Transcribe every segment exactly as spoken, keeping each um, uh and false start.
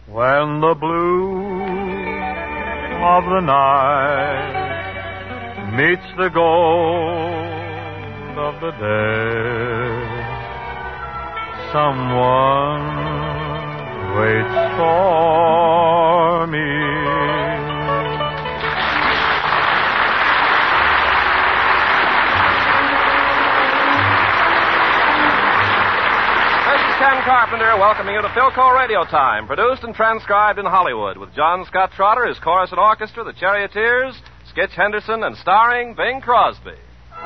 When the blue of the night meets the gold of the day, someone waits for me. Ken Carpenter welcoming you to Philco Radio Time, produced and transcribed in Hollywood with John Scott Trotter, his chorus and orchestra, the Charioteers, Skitch Henderson, and starring Bing Crosby.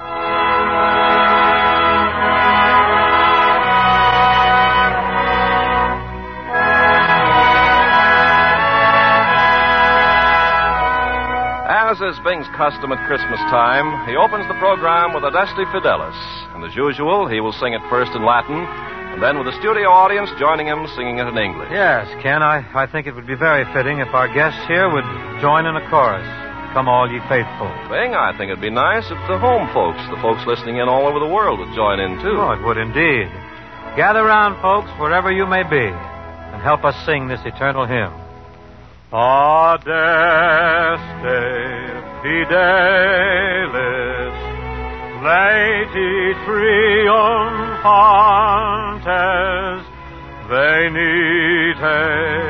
As is Bing's custom at Christmas time, he opens the program with Adeste Fidelis. And as usual, he will sing it first in Latin, and then with the studio audience joining him singing it in English. Yes, Ken, I, I think it would be very fitting if our guests here would join in a chorus. Come all ye faithful. Bing, I think it'd be nice if the home folks, the folks listening in all over the world, would join in, too. Oh, it would indeed. Gather round, folks, wherever you may be, and help us sing this eternal hymn. Adeste Fidelis, Laeti triumphantes, venite,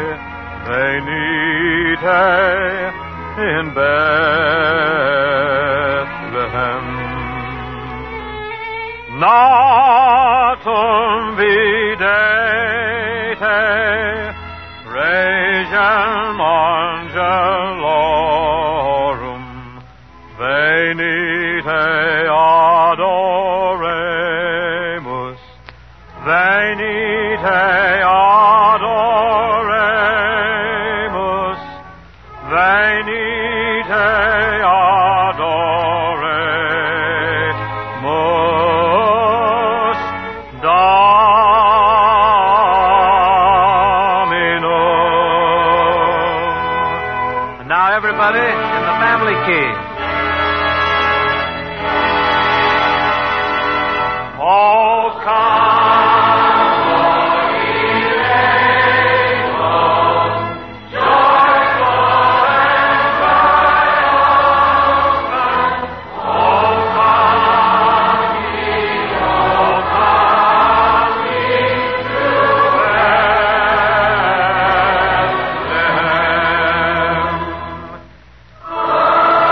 venite in Bethlehem. Natum videte, regem angelorum, venite adoremus, venite adoremus, venite adoremus, Domino. And now everybody in the family key. Oh, come, Lord, ye faithful, joyful and triumphant. Oh, come ye, oh, come ye to Bethlehem.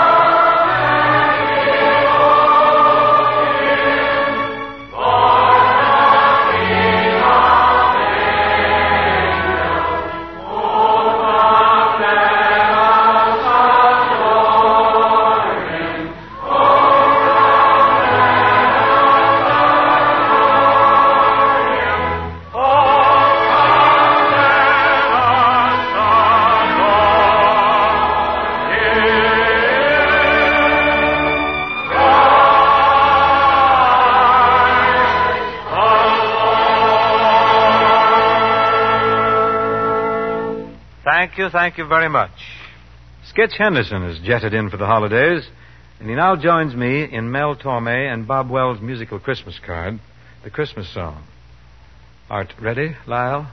Thank you, thank you very much. Skitch Henderson has jetted in for the holidays, and he now joins me in Mel Torme and Bob Wells' musical Christmas card, the Christmas song. Art ready, Lyle?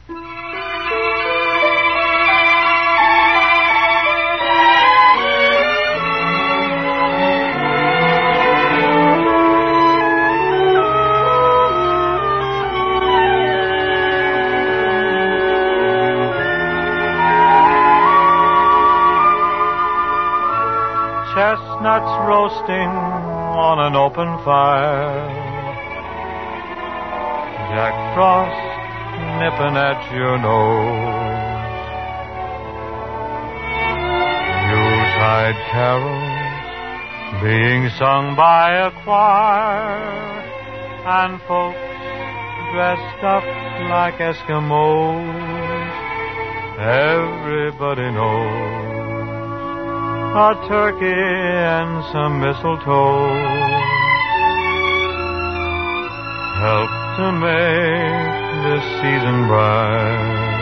Chestnuts roasting on an open fire, Jack Frost nipping at your nose, Yuletide carols being sung by a choir, and folks dressed up like Eskimos. Everybody knows a turkey and some mistletoe help to make this season bright.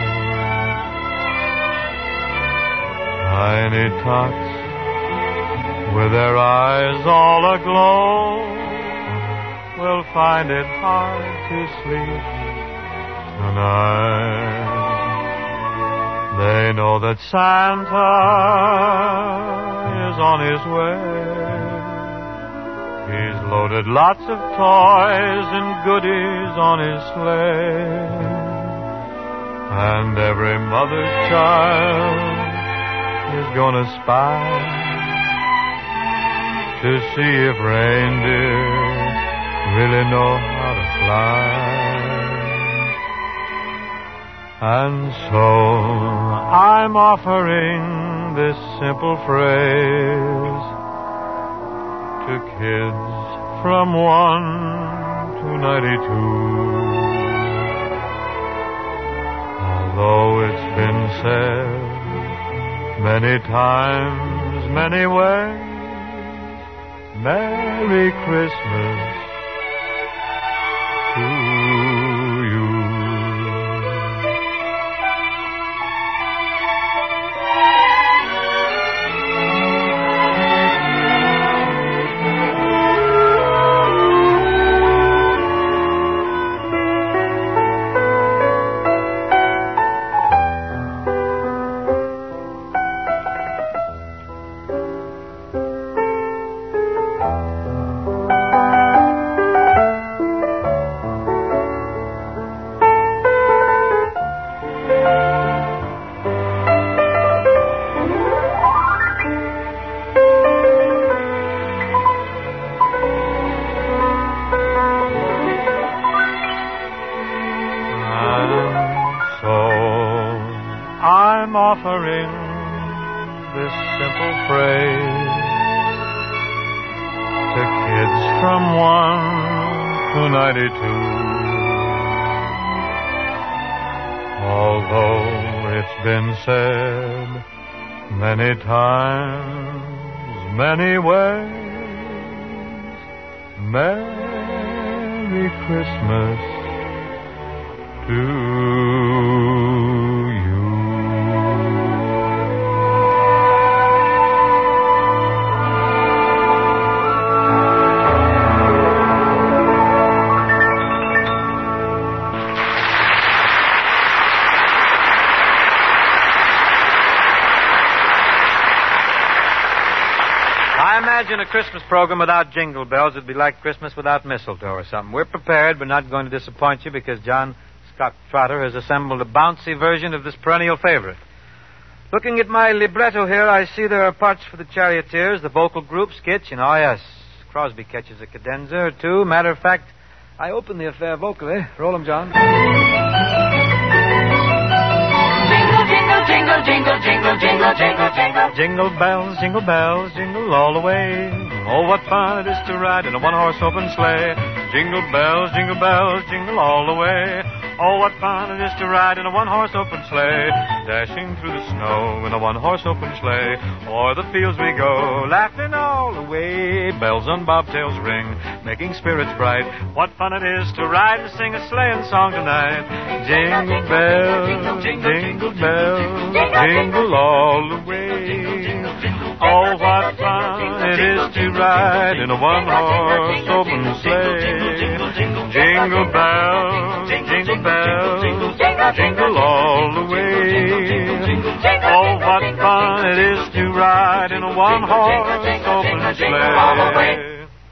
Tiny tots with their eyes all aglow will find it hard to sleep tonight. They know that Santa is on his way. He's loaded lots of toys and goodies on his sleigh. And every mother's child is gonna spy to see if reindeer really know how to fly. And so I'm offering this simple phrase to kids from one to ninety-two. Although it's been said many times, many ways, Merry Christmas to you. I'm offering this simple phrase to kids from one to ninety-two. Although it's been said many times, many ways, Merry Christmas to you. I imagine a Christmas program without jingle bells would be like Christmas without mistletoe or something. We're prepared. We're not going to disappoint you because John Scott Trotter has assembled a bouncy version of this perennial favorite. Looking at my libretto here, I see there are parts for the charioteers, the vocal group, skits, and oh yes, Crosby catches a cadenza or two. Matter of fact, I open the affair vocally. Roll 'em, John. Jingle, jingle, jingle, jingle, jingle, jingle. Jingle bells, jingle bells, jingle all the way. Oh, what fun it is to ride in a one-horse open sleigh. Jingle bells, jingle bells, jingle all the way. Oh, what fun it is to ride in a one-horse open sleigh. Dashing through the snow in a one-horse open sleigh. O'er the fields we go, laughing all the way. Bells on bobtails ring, making spirits bright. What fun it is to ride and sing a sleighing song tonight. Jingle bells, jingle bells, jingle all the way. Oh, what fun it is to ride in a one-horse open sleigh. Jingle bells, jingle bells, jingle all the way. Oh, what fun it is to ride in a one-horse open sleigh.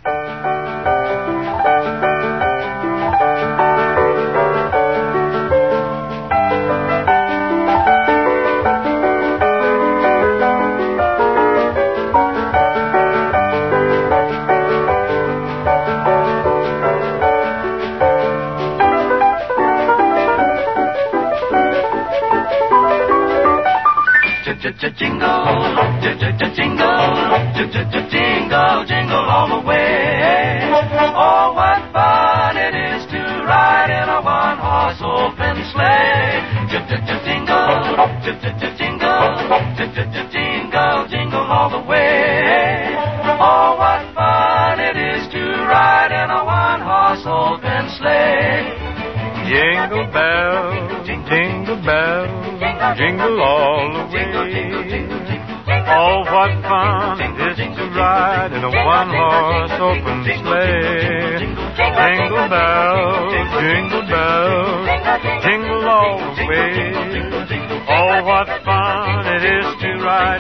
Jingle, jingle, jingle, jingle all the way. Oh, what fun it is to ride in a one-horse open sleigh. Jingle, jingle, jingle, jingle all the way. Oh, what fun it is to ride in a one-horse open sleigh. Jingle bells, jingle bells, jingle all the way. Oh, what fun it is to ride in a one-horse open sleigh. Jingle bells, jingle bells, jingle all the way. Oh, what fun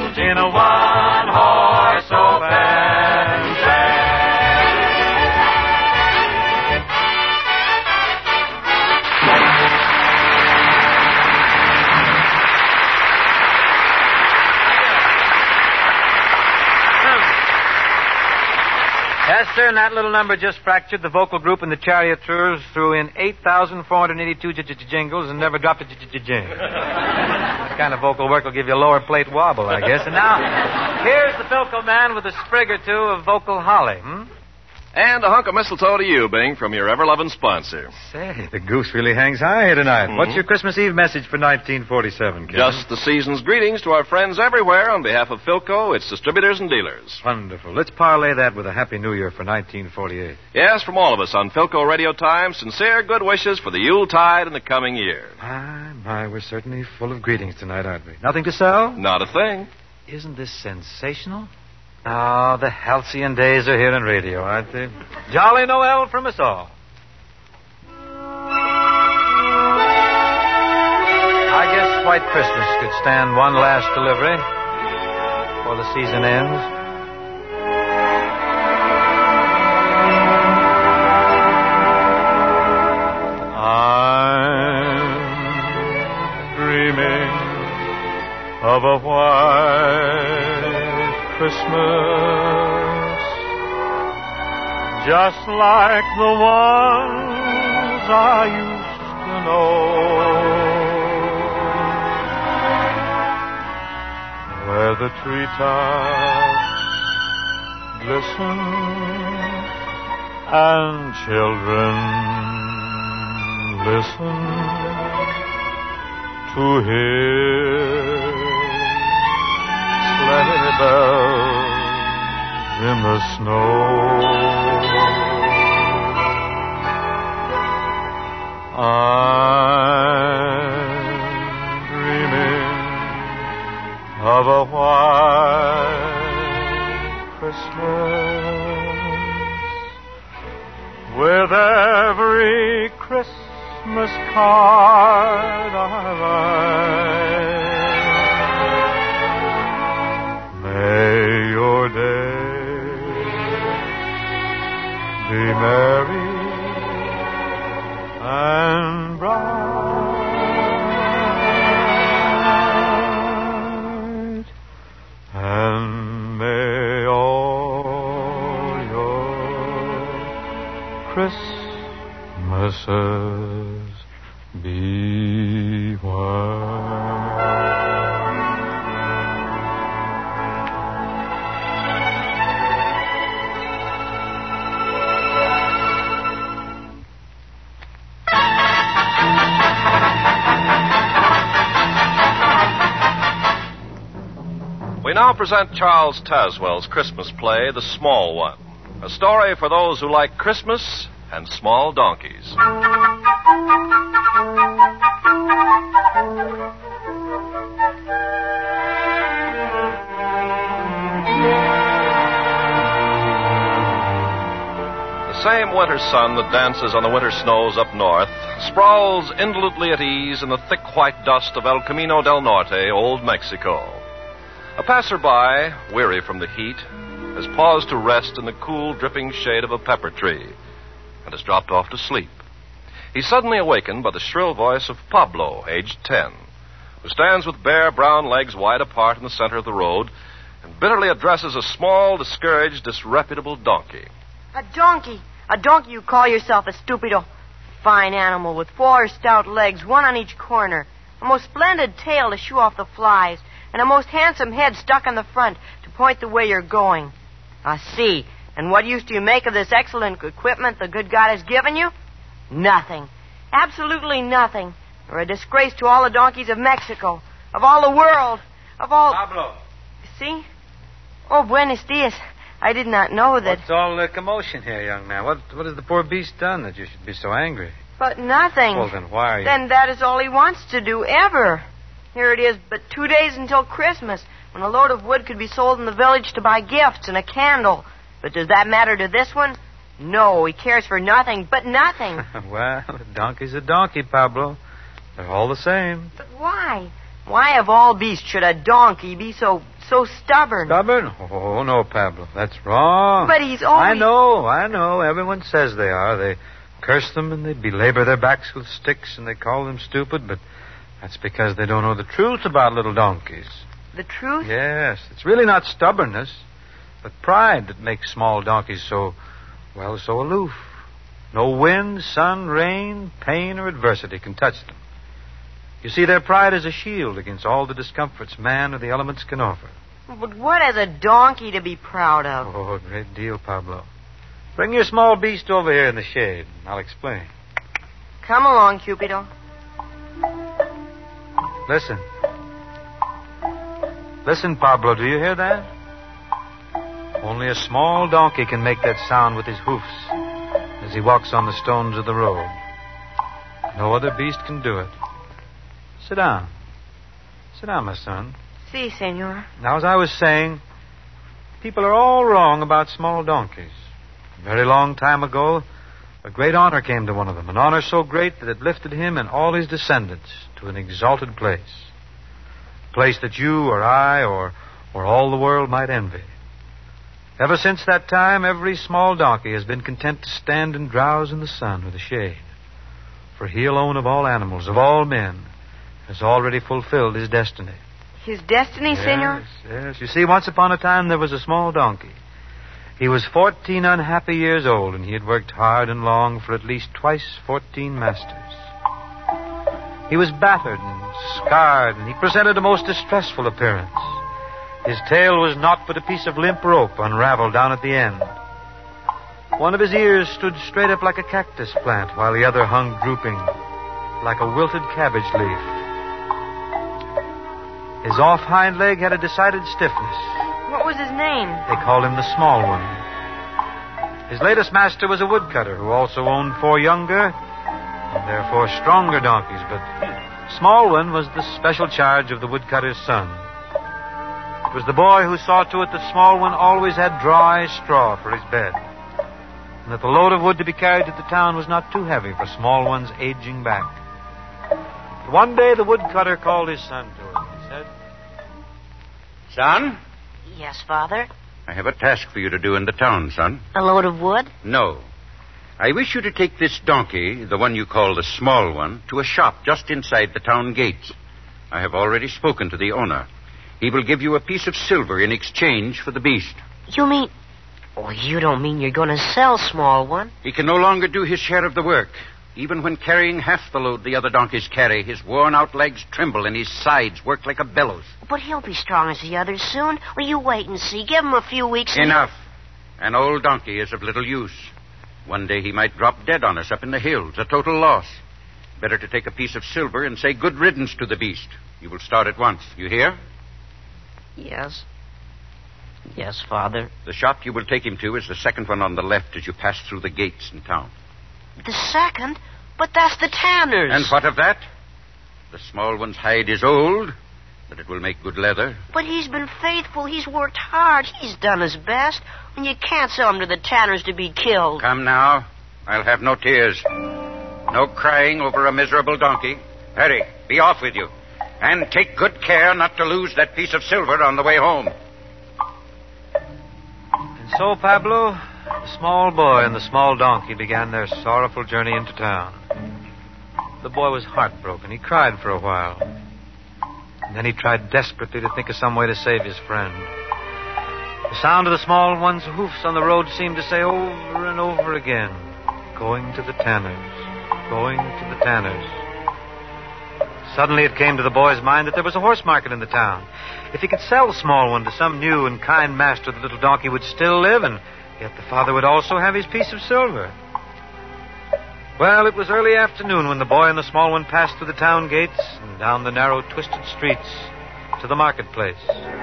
in a one-horse open sleigh. Yes, sir, and that little number just fractured. The vocal group and the charioteers threw in eight thousand four hundred eighty-two jingles and never dropped a jingle. That kind of vocal work will give you a lower plate wobble, I guess. And now, here's the Philco man with a sprig or two of vocal holly, hmm? And a hunk of mistletoe to you, Bing, from your ever-loving sponsor. Say, the goose really hangs high here tonight. Mm-hmm. What's your Christmas Eve message for nineteen forty-seven, Kevin? Just the season's greetings to our friends everywhere on behalf of Philco, its distributors and dealers. Wonderful. Let's parlay that with a Happy New Year for nineteen forty-eight. Yes, from all of us on Philco Radio Time, sincere good wishes for the Yuletide and the coming year. My, my, we're certainly full of greetings tonight, aren't we? Nothing to sell? Not a thing. Isn't this sensational? Oh, the halcyon days are here in radio, aren't they? Jolly Noel from us all. I guess White Christmas could stand one last delivery before the season ends. I'm dreaming of a white Christmas, just like the ones I used to know, where the treetops glisten and children listen to hear sleigh bells in the snow. I'm dreaming of a white Christmas with every Christmas card I write. May your day be merry and bright, and may all your Christmases be white. We now present Charles Tazwell's Christmas play, The Small One, a story for those who like Christmas and small donkeys. The same winter sun that dances on the winter snows up north sprawls indolently at ease in the thick white dust of El Camino del Norte, Old Mexico. A passerby, weary from the heat, has paused to rest in the cool, dripping shade of a pepper tree and has dropped off to sleep. He's suddenly awakened by the shrill voice of Pablo, aged ten, who stands with bare brown legs wide apart in the center of the road and bitterly addresses a small, discouraged, disreputable donkey. A donkey. A donkey you call yourself a stupido. Fine animal with four stout legs, one on each corner. A most splendid tail to shoo off the flies. And a most handsome head stuck on the front to point the way you're going. I see. And what use do you make of this excellent equipment the good God has given you? Nothing. Absolutely nothing. You're a disgrace to all the donkeys of Mexico, of all the world, of all... Pablo. See? Oh, buenos dias. I did not know that... What's all the commotion here, young man? What What has the poor beast done that you should be so angry? But nothing. Well, then why are you... Then that is all he wants to do, ever. Here it is but two days until Christmas, when a load of wood could be sold in the village to buy gifts and a candle. But does that matter to this one? No, he cares for nothing but nothing. Well, a donkey's a donkey, Pablo. They're all the same. But why? Why of all beasts should a donkey be so so stubborn. Stubborn? Oh, no, Pablo. That's wrong. But he's always... I know, I know. Everyone says they are. They curse them and they belabor their backs with sticks and they call them stupid, but that's because they don't know the truth about little donkeys. The truth? Yes. It's really not stubbornness, but pride that makes small donkeys so, well, so aloof. No wind, sun, rain, pain, or adversity can touch them. You see, their pride is a shield against all the discomforts man or the elements can offer. But what has a donkey to be proud of? Oh, a great deal, Pablo. Bring your small beast over here in the shade, and I'll explain. Come along, Cupido. Listen. Listen, Pablo, do you hear that? Only a small donkey can make that sound with his hoofs as he walks on the stones of the road. No other beast can do it. Sit down. Sit down, my son. Si, senor. Now, as I was saying, people are all wrong about small donkeys. A very long time ago, a great honor came to one of them, an honor so great that it lifted him and all his descendants to an exalted place. A place that you or I or, or all the world might envy. Ever since that time, every small donkey has been content to stand and drowse in the sun or the shade. For he alone of all animals, of all men, has already fulfilled his destiny. His destiny, yes, senor? Yes. You see, once upon a time there was a small donkey. He was fourteen unhappy years old, and he had worked hard and long for at least twice fourteen masters. He was battered and scarred, and he presented a most distressful appearance. His tail was naught but a piece of limp rope unraveled down at the end. One of his ears stood straight up like a cactus plant, while the other hung drooping like a wilted cabbage leaf. His off hind leg had a decided stiffness. What was his name? They called him the Small One. His latest master was a woodcutter who also owned four younger and therefore stronger donkeys, but Small One was the special charge of the woodcutter's son. It was the boy who saw to it that Small One always had dry straw for his bed, and that the load of wood to be carried to the town was not too heavy for Small One's aging back. But one day the woodcutter called his son to him. He said, "Son? Yes, Father? I have a task for you to do in the town, son." A load of wood? No. I wish you to take this donkey, the one you call the Small One, to a shop just inside the town gates. I have already spoken to the owner. He will give you a piece of silver in exchange for the beast. You mean... Oh, you don't mean you're going to sell Small One? He can no longer do his share of the work. Even when carrying half the load the other donkeys carry, his worn-out legs tremble and his sides work like a bellows. But he'll be strong as the others soon. Well, you wait and see. Give him a few weeks and... Enough. An old donkey is of little use. One day he might drop dead on us up in the hills, a total loss. Better to take a piece of silver and say good riddance to the beast. You will start at once. You hear? Yes. Yes, Father. The shop you will take him to is the second one on the left as you pass through the gates in town. The second? But that's the tanner's. And what of that? The Small One's hide is old, but it will make good leather. But he's been faithful. He's worked hard. He's done his best. And you can't sell him to the tanner's to be killed. Come now. I'll have no tears. No crying over a miserable donkey. Hurry, be off with you. And take good care not to lose that piece of silver on the way home. And so, Pablo, the small boy and the small donkey began their sorrowful journey into town. The boy was heartbroken. He cried for a while. And then he tried desperately to think of some way to save his friend. The sound of the small one's hoofs on the road seemed to say over and over again, "Going to the tanner's, going to the tanner's." Suddenly it came to the boy's mind that there was a horse market in the town. If he could sell the Small One to some new and kind master, the little donkey would still live, and yet the father would also have his piece of silver. Well, it was early afternoon when the boy and the Small One passed through the town gates and down the narrow, twisted streets to the marketplace.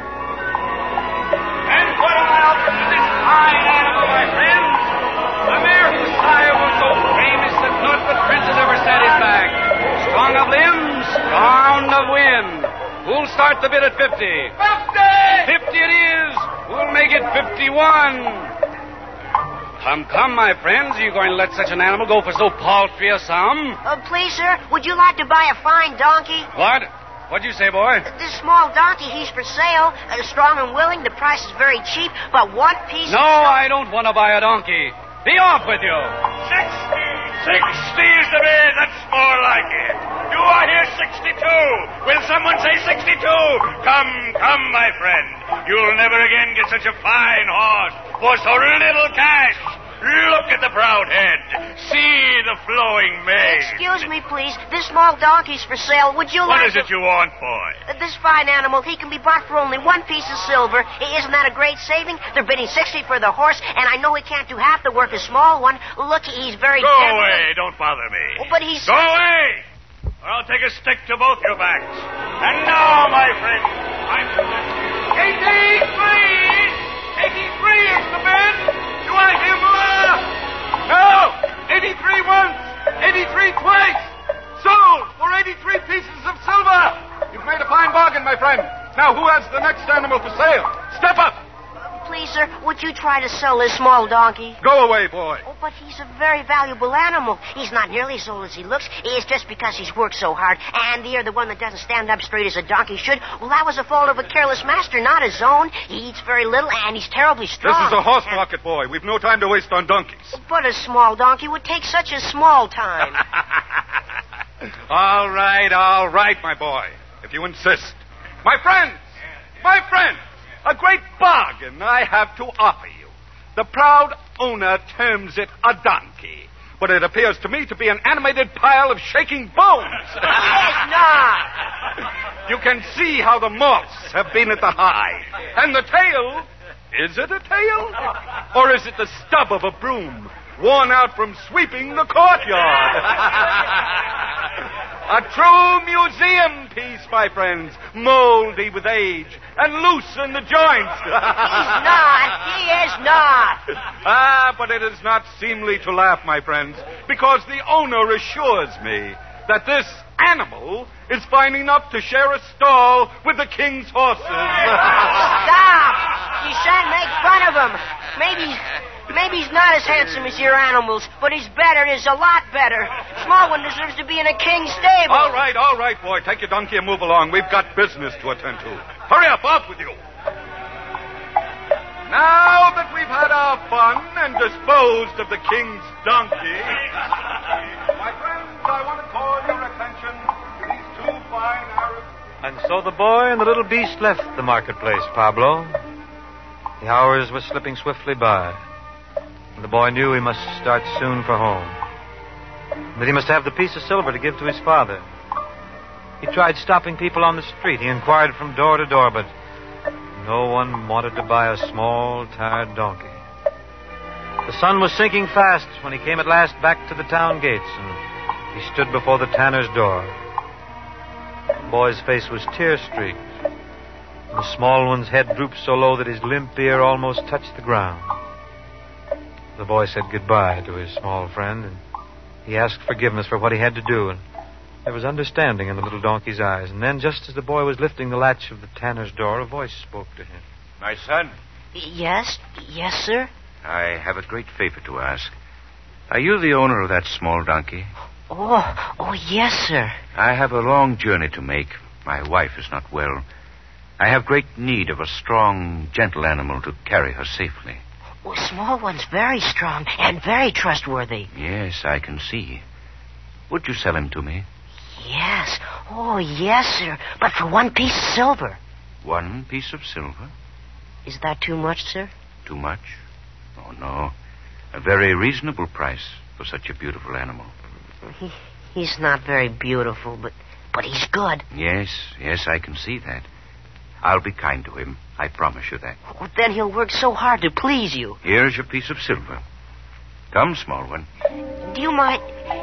And what am I offered to this fine animal, my friends? The mare whose sire was so famous that not the prince has ever set his back. Strong of limbs, sound of wind. Who'll start the bid at fifty? Fifty! Fifty it is. Who'll make it fifty-one? Come, come, my friends. Are you going to let such an animal go for so paltry a sum? Uh, please, sir, would you like to buy a fine donkey? What? What'd you say, boy? This small donkey, he's for sale. Uh, strong and willing. The price is very cheap, but one piece No, of... I don't want to buy a donkey. Be off with you. Sixty! Sixty is the bid. That's more like it. Do I hear sixty-two? Will someone say sixty-two? Come, come, my friend. You'll never again get such a fine horse for so little cash. Look at the proud head. See the flowing mane. Excuse me, please. This small donkey's for sale. Would you What like is it to... you want, boy? Uh, This fine animal, he can be bought for only one piece of silver. I- Isn't that a great saving? They're bidding sixty for the horse, and I know he can't do half the work a small one. Look, he's very Go gentle. away. Don't bother me. Oh, but he's... Go away! Or I'll take a stick to both your backs. And now, my friend, I'm... eighty-three! eighty-three is the bid! Do I hear more? No! eighty-three once! eighty-three twice! Sold for eighty-three pieces of silver! You've made a fine bargain, my friend. Now, who has the next animal for sale? Step up! Please, sir, would you try to sell this small donkey? Go away, boy. Oh, but he's a very valuable animal. He's not nearly as old as he looks. It's just because he's worked so hard. And the other one that doesn't stand up straight as a donkey should, well, that was a fault of a careless master, not his own. He eats very little, and he's terribly strong. This is a horse And- market, boy. We've no time to waste on donkeys. But a small donkey would take such a small time. All right, all right, my boy, if you insist. My friends, my friends, a great bargain I have to offer you. The proud owner terms it a donkey, but it appears to me to be an animated pile of shaking bones. Yes, not. You can see how the moths have been at the hide. And the tail, is it a tail? Or is it the stub of a broom, worn out from sweeping the courtyard? A true museum piece, my friends, moldy with age and loose in the joints. He's not. He is not. Ah, but it is not seemly to laugh, my friends, because the owner assures me that this animal is fine enough to share a stall with the king's horses. Stop. You shan't make fun of him. Maybe... Maybe he's not as handsome as your animals, but he's better. He's a lot better. Small one deserves to be in a king's stable. All right, all right, boy. Take your donkey and move along. We've got business to attend to. Hurry up, off with you. Now that we've had our fun and disposed of the king's donkey, my friends, I want to call your attention to these two fine Arabs. And so the boy and the little beast left the marketplace, Pablo. The hours were slipping swiftly by. And the boy knew he must start soon for home. That he must have the piece of silver to give to his father. He tried stopping people on the street. He inquired from door to door, but no one wanted to buy a small, tired donkey. The sun was sinking fast when he came at last back to the town gates, and he stood before the tanner's door. The boy's face was tear-streaked. The small one's head drooped so low that his limp ear almost touched the ground. The boy said goodbye to his small friend, and he asked forgiveness for what he had to do, and there was understanding in the little donkey's eyes. And then, just as the boy was lifting the latch of the tanner's door, a voice spoke to him. My son, Yes? Yes, sir? I have a great favor to ask. Are you the owner of that small donkey? Oh, oh, yes, sir. I have a long journey to make. My wife is not well. I have great need of a strong, gentle animal to carry her safely. Oh, small one's very strong and very trustworthy. Yes, I can see. Would you sell him to me? Yes. Oh, yes, sir. But for one piece of silver. One piece of silver? Is that too much, sir? Too much? Oh, no. A very reasonable price for such a beautiful animal. He, he's not very beautiful, but, but he's good. Yes, yes, I can see that. I'll be kind to him. I promise you that. Oh, then he'll work so hard to please you. Here's your piece of silver. Come, small one. Do you mind...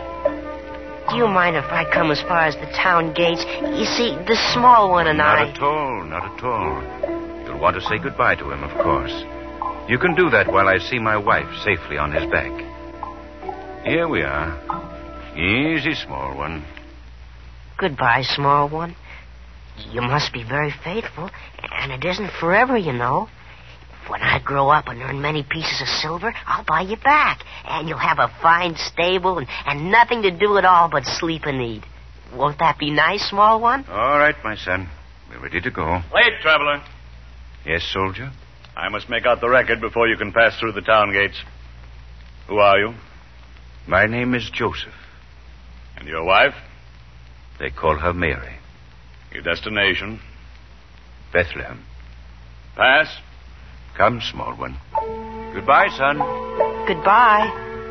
Do you mind if I come as far as the town gates? You see, the small one and Not I... at all, not at all. You'll want to say goodbye to him, of course. You can do that while I see my wife safely on his back. Here we are. Easy, small one. Goodbye, small one. You must be very faithful, and it isn't forever, you know. When I grow up and earn many pieces of silver, I'll buy you back, and you'll have a fine stable and, and nothing to do at all but sleep and eat. Won't that be nice, small one? All right, my son. We're ready to go. Wait, traveler. Yes, soldier? I must make out the record before you can pass through the town gates. Who are you? My name is Joseph. And your wife? They call her Mary. Your destination? Bethlehem. Pass. Come, small one. Goodbye, son. Goodbye.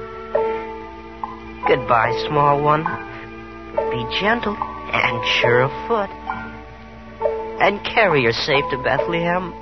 Goodbye, small one. Be gentle and sure of foot. And carry her safe to Bethlehem.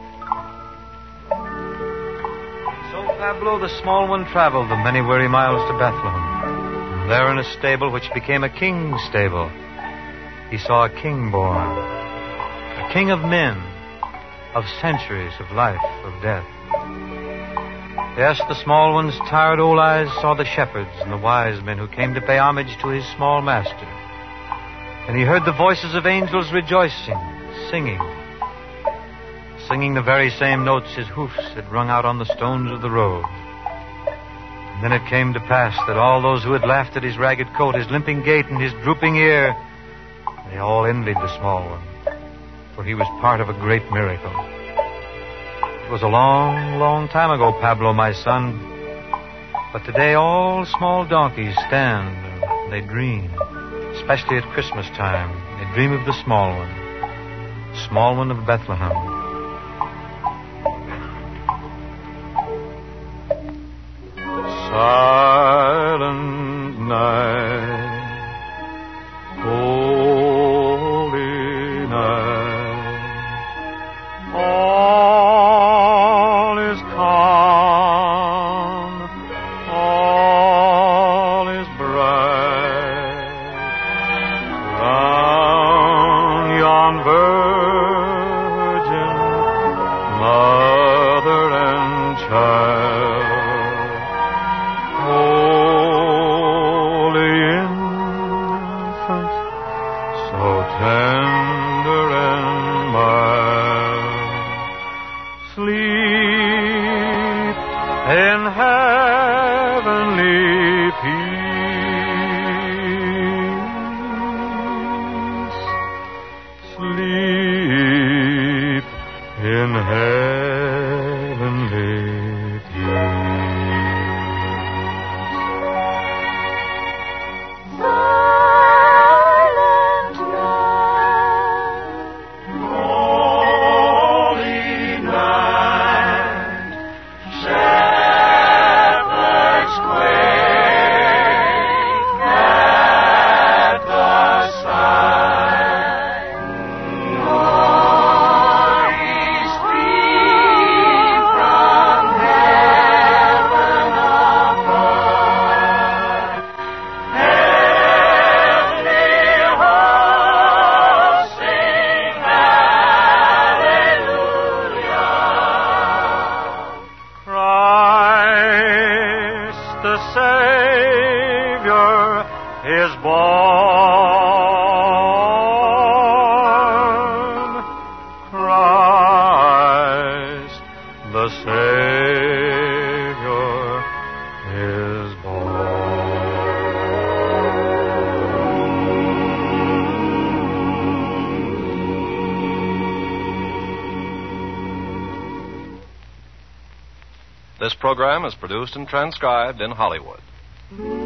So Pablo the small one traveled the many weary miles to Bethlehem. There in a stable which became a king's stable, he saw a king born. A king of men, of centuries, of life, of death. Yes, the small one's tired old eyes saw the shepherds and the wise men who came to pay homage to his small master. And he heard the voices of angels rejoicing, singing, singing the very same notes his hoofs had rung out on the stones of the road. And then it came to pass that all those who had laughed at his ragged coat, his limping gait, and his drooping ear, they all envied the small one, for he was part of a great miracle. It was a long, long time ago, Pablo, my son, but today all small donkeys stand and they dream, especially at Christmas time. They dream of the small one, small one of Bethlehem. Silent night, holy night, all is calm, all is bright, round yon virgin, mother and child. Tender and mild, sleep in heavenly peace, sleep in heavenly peace. The Savior is born. Christ, the Savior is This program is produced and transcribed in Hollywood.